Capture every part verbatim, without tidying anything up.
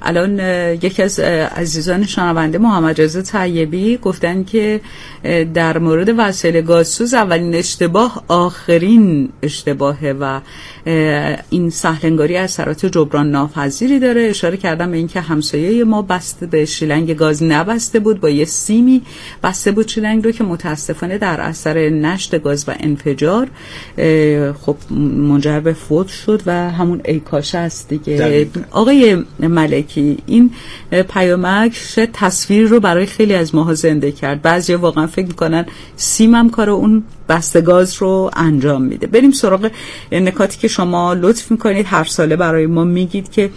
الان یکی از عزیزان شنونده محمد رضا طیبی گفتن که در مورد وسایل گازسوز اولین اشتباه آخرین اشتباهه و این سهلنگاری اثرات جبران ناپذیری داره. اشاره کردم به اینکه همسایه ما بسته به شیلنگ گاز نبسته بود، با یه سیمی بسته بود شیلنگ رو که متاسفانه در اثر نشت گاز و انفجار خب منجر به فوت شد و همون ای کاش است دیگه. آقای ملکی، این پیامک شاید تصویر رو برای خیلی از ماها زنده کرد. بعضی واقعا فکر میکنن سیم هم کار اون بسته گاز رو انجام میده. بریم سراغ نکاتی که شما لطف میکنید هر ساله برای ما میگید که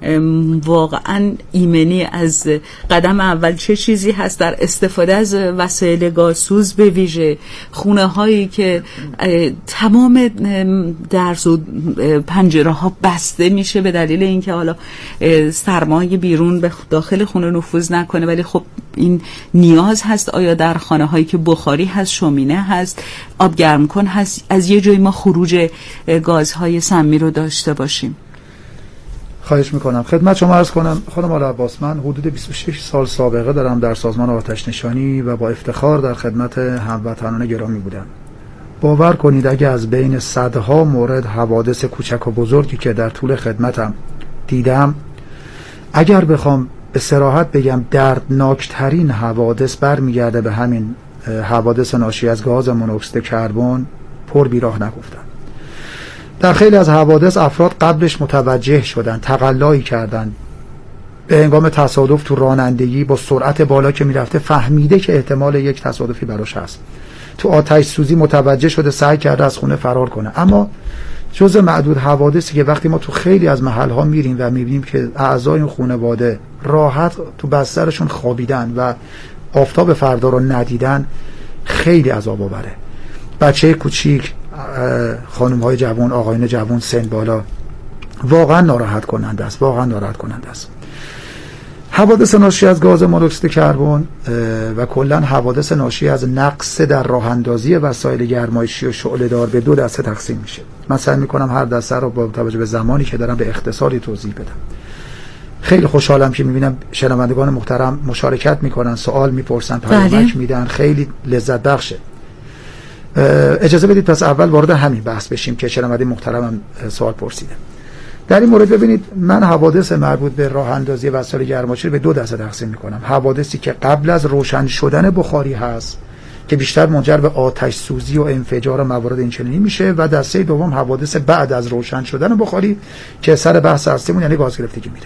واقعا ایمنی از قدم اول چه چیزی هست در استفاده از وسایل گازسوز، به ویژه خونه هایی که تمام درز و پنجره ها بسته میشه به دلیل اینکه حالا سرمایه بیرون به داخل خونه نفوذ نکنه، ولی خب این نیاز هست. آیا در خانه هایی که بخاری هست، شومینه هست، آب گرم کن هست، از یه جایی ما خروج گازهای سمی رو داشته باشیم؟ خواهش میکنم. خدمت شما عرض کنم خانم آل عباس، من حدود بیست و شش سال سابقه دارم در سازمان آتش نشانی و با افتخار در خدمت هموطنان گرامی بودم. باور کنید اگه از بین صدها مورد حوادث کوچک و بزرگی که در طول خدمتم دیدم، اگر بخوام به صراحت بگم دردناکترین حوادث برمیگرده به همین حوادث ناشی از گاز مونوکسید کربن. پر بیراه نگفتم. در خیلی از حوادث افراد قبلش متوجه شدن، تقلایی کردن، به هنگام تصادف تو رانندگی با سرعت بالا که میرفته فهمیده که احتمال یک تصادفی براش هست، تو آتش سوزی متوجه شده، سعی کرده از خونه فرار کنه. اما جز معدود حوادثی که وقتی ما تو خیلی از محلها میریم و میبینیم که اعضای این خانواده راحت تو بسترشون خوابیدن و آفتاب فردا رو ندیدن، خیلی عذاب آوره. بچه کوچیک، خانم های جوان، آقایون جوان سن بالا، واقعا ناراحت کننده است، واقعا ناراحت کننده است. حوادث ناشی از گاز مونوکسید کربن و کلا حوادث ناشی از نقص در راه اندازی وسایل گرمایشی و شعله دار به دو دسته تقسیم میشه. من سعی میکنم هر دسته رو با توجه به زمانی که دارم به اختصاری توضیح بدم. خیلی خوشحالم که میبینم شنوندگان محترم مشارکت میکنن، سوال میپرسن، پیامک میدن، خیلی لذت بخشه. اجازه بدید پس اول وارد همین بحث بشیم که شنونده محترمم سوال پرسیده. در این مورد ببینید، من حوادث مربوط به راه اندازی وسایل گرمایشی به دو دسته تقسیم میکنم. حوادثی که قبل از روشن شدن بخاری هست که بیشتر منجر به آتش سوزی و انفجار و موارد اینچنینی میشه، و دسته دوم حوادث بعد از روشن شدن بخاری که سر بحث اصلیمون یعنی گاز گرفتگی میره.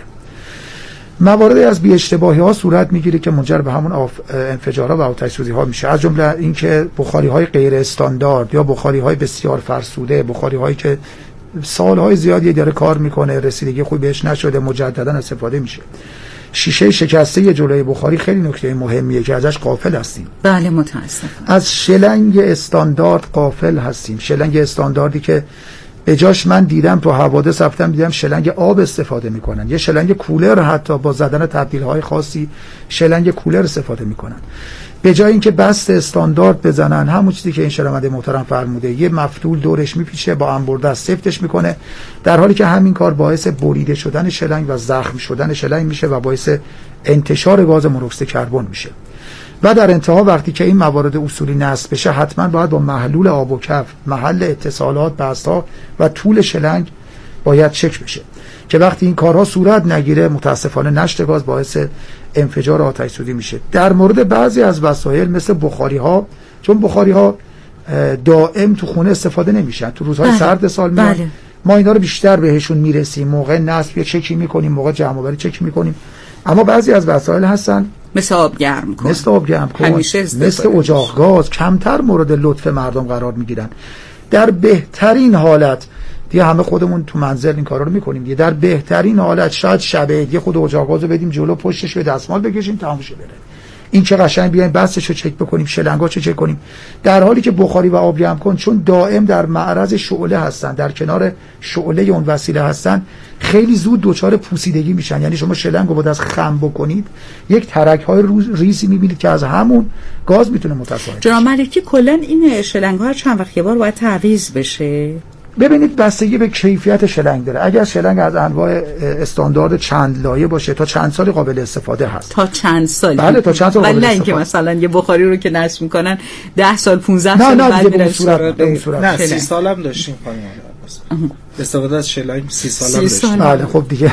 مواردی از بی اشتباهی ها صورت میگیره که منجر به همون انفجارها و آتش سوزی ها میشه، از جمله اینکه بخاری های غیر استاندارد یا بخاری های بسیار فرسوده، بخاری هایی که سالهای زیادی داره کار میکنه، رسیدگی خوبی بهش نشده، مجددا استفاده میشه. شیشه شکسته جلوی بخاری خیلی نکته مهمیه که ازش غافل هستیم. بله متاسفم. از شلنگ استاندارد غافل هستیم. شلنگ استانداردی که به جاش من دیدم تو حوادث رفتم دیدم شلنگ آب استفاده میکنن، یه شلنگ کولر حتی با زدن تبدیل های خاصی شلنگ کولر استفاده میکنن، به جای اینکه بست استاندارد بزنن همون چیزی که این شنونده محترم فرموده، یه مفتول دورش میپیچه با انبردست سفتش میکنه، در حالی که همین کار باعث بریده شدن شلنگ و زخم شدن شلنگ میشه و باعث انتشار گاز مونوکسید کربن میشه. و در انتها وقتی که این موارد اصولی نصب بشه، حتما باید با محلول آب و کف، محل اتصالات، بست‌ها و طول شلنگ باید چک بشه که وقتی این کارها صورت نگیره متاسفانه نشت گاز باعث انفجار آتش سوزی میشه. در مورد بعضی از وسایل مثل بخاری ها، چون بخاری ها دائم تو خونه استفاده نمیشن، تو روزهای بله. سرد سال میان بله. ما اینا رو بیشتر بهشون میرسیم، موقع نصب یا چکی میکنیم، موقع جمع آوری چک میکنیم. اما بعضی از وسایل هستن مثل آب گرم کن، مثل آب گرم کن، مثل اجاق گاز، کمتر مورد لطف مردم قرار میگیرن. در بهترین حالت دیگه همه خودمون تو منزل این کارا رو میکنیم دیگه، در بهترین حالت شاید شبه دیگه خود اجاق گازو بدیم جلو، پشتش به دستمال بکشیم تموم شه بره. این که قشنگ بیایم بستشو چک بکنیم، شلنگاشو چک کنیم، در حالی که بخاری و آب گرم کن چون دائم در معرض شعله هستن، در کنار شعله اون وسیله هستن، خیلی زود دچار پوسیدگی میشن. یعنی شما شلنگو با دست خم بکنید یک ترک‌های ریزی میبینید که از همون گاز میتونه متصاعد. جناب ملکی کلا این شلنگ‌ها چند وقت یه بار باید تعویض بشه؟ ببینید بستگی به کیفیت شلنگ داره. اگر شلنگ از انواع استاندارد چند لایه باشه تا چند سال قابل استفاده هست. تا چند سال؟ بله تا چند سال قابل استفاده. اینکه مثلا یه بخاری رو که نصب میکنن ده سال پانزده سال بعد میره به صورت به صورت نه سی سال هم داشتیم خانم استفاده از شلنگ سی سال هم داشتیم. بله خب دیگه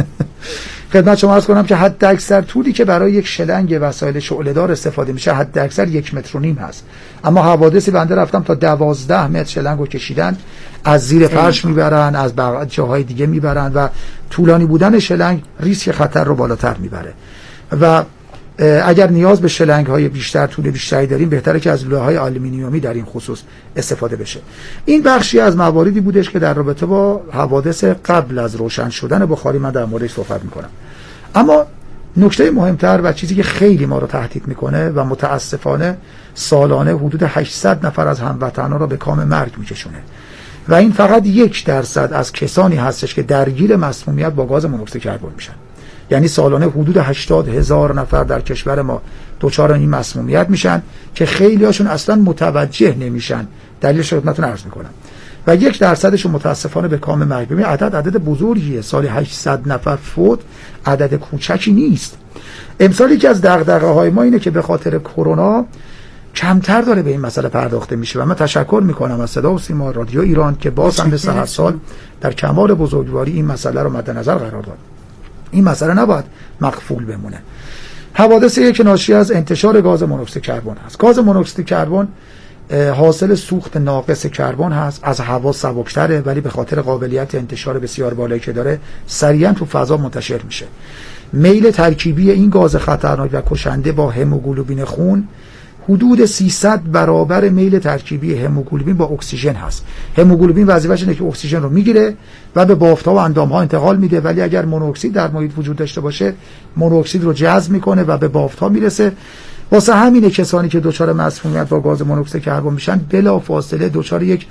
خدمت شما عرض کنم که حد اکثر طولی که برای یک شلنگ وسایل شعله‌دار استفاده میشه حد اکثر یک متر و نیم هست، اما حوادثی بنده رفتم تا دوازده متر شلنگو کشیدن، از زیر فرش میبرن، از جاهای دیگه میبرن و طولانی بودن شلنگ ریسک خطر رو بالاتر میبره و اگر نیاز به شلنگ های بیشتر طول بیشتری داریم بهتره که از لوله های آلومینیومی در این خصوص استفاده بشه. این بخشی از مواردی بودش که در رابطه با حوادث قبل از روشن شدن بخاری من در موردش صحبت میکنم. اما نکته مهمتر و چیزی که خیلی ما رو تهدید میکنه و متاسفانه سالانه حدود هشتصد نفر از هموطنان را به کام مرگ میکشونه و این فقط یک درصد از کسانی هستش که درگیر مسمومیت با گاز مونوکسید کربن میشن. یعنی سالانه حدود هشتاد هزار نفر در کشور ما دچار این مسمومیت میشن که خیلی هاشون اصلا متوجه نمیشن. دلیلش رو خدمتتون عرض میکنم. و یک درصدشون متاسفانه به کام مرگ. ببین عدد عدد بزرگیه. سال هشتصد نفر فوت عدد کوچکی نیست. امسال یکی از دغدغه‌های ما اینه که به خاطر کرونا کمتر داره به این مسئله پرداخته میشه و من تشکر میکنم از صدا و سیما رادیو ایران که باز هم به هر سال در کمال بزرگواری این مسئله رو مد نظر قرار داد. این مسئله نباید مغفول بمونه. حوادثی که ناشی از انتشار گاز مونوکسید کربن هست. گاز مونوکسید کربن حاصل سوخت ناقص کربن هست، از هوا سبکتره ولی به خاطر قابلیت انتشار بسیار بالایی که داره سریعا تو فضا منتشر میشه. میل ترکیبی این گاز خطرناک و کشنده با هموگلوبین خون حدود سیصد برابر میل ترکیبی هموگلوبین با اکسیژن هست. هموگلوبین وظیفه‌ش اینه که اکسیژن رو میگیره و به بافت‌ها و اندام‌ها انتقال میده، ولی اگر مونوکسید در محیط وجود داشته باشه مونوکسید رو جذب میکنه و به بافت‌ها میرسه. واسه همینه کسانی که دچار مسمومیت با گاز مونوکسید کربن میشن بلافاصله دچار یک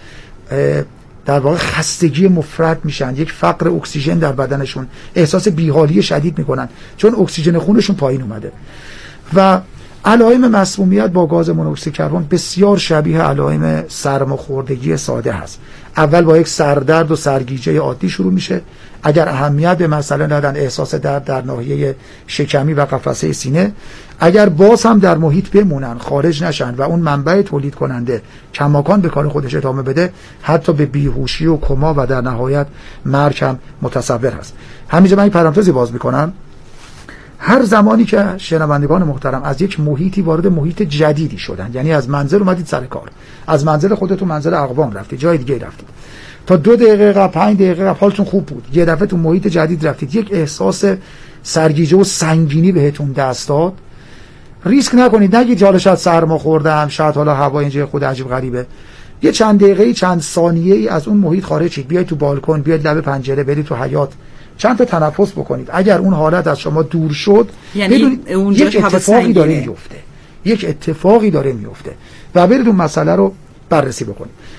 در واقع خستگی مفرط میشن، یک فقر اکسیژن در بدنشون، احساس بیحالی شدید میکنن چون اکسیژن خونشون پایین اومده. و علائم مسمومیت با گاز مونوکسید کربن بسیار شبیه علائم سرماخوردگی ساده هست. اول با یک سردرد و سرگیجه عادی شروع میشه. اگر اهمیت به مسئله ندن احساس درد در ناحیه شکمی و قفسه سینه. اگر باز هم در محیط بمونن، خارج نشن و اون منبع تولید کننده کماکان به کار خودش ادامه بده، حتی به بیهوشی و کما و در نهایت مرگ هم متصور هست. همینجا من این پرانتزی باز میکنم. هر زمانی که شنوندگان محترم از یک محیطی وارد محیط جدیدی شدن، یعنی از منزل اومدید سر کار، از منزل خودتون منزل اقوام رفتید، جای دیگه رفتید، تا دو دقیقه قبل پنج دقیقه قبل حالتون خوب بود، یه دفعه تو محیط جدید رفتید، یک احساس سرگیجه و سنگینی بهتون دست داد، ریسک نکنید، نگید حالا شاید سرما خوردم، شاید حالا هوا اینجا خود عجیب غریبه. یه چند دقیقه چند ثانیه‌ای از اون محیط خارج شید، بیاید تو بالکن، بیاید لب پنجره، برید تو حیاط، چند تا تنفس بکنید. اگر اون حالت از شما دور شد، یعنی یک اتفاقی داره میفته، یک اتفاقی داره میفته و برید اون مسئله رو بررسی بکنید.